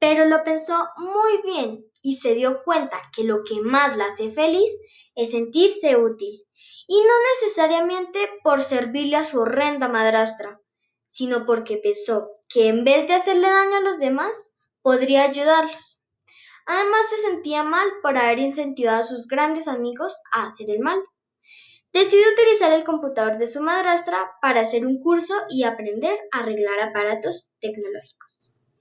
pero lo pensó muy bien y se dio cuenta que lo que más la hace feliz es sentirse útil, y no necesariamente por servirle a su horrenda madrastra, sino porque pensó que en vez de hacerle daño a los demás, podría ayudarlos. Además, se sentía mal por haber incentivado a sus grandes amigos a hacer el mal. Decidió utilizar el computador de su madrastra para hacer un curso y aprender a arreglar aparatos tecnológicos.